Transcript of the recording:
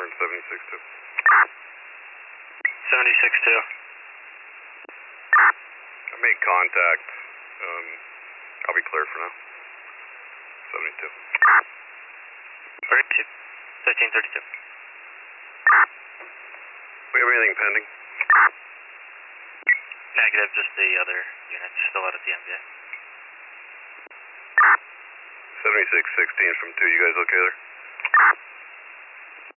in 76-2. 76-2. I made contact. I'll be clear for now. 72. 32. 1332. We have anything pending? Negative, just the other units still out at the MBA. 76-16 from 2, you guys okay there?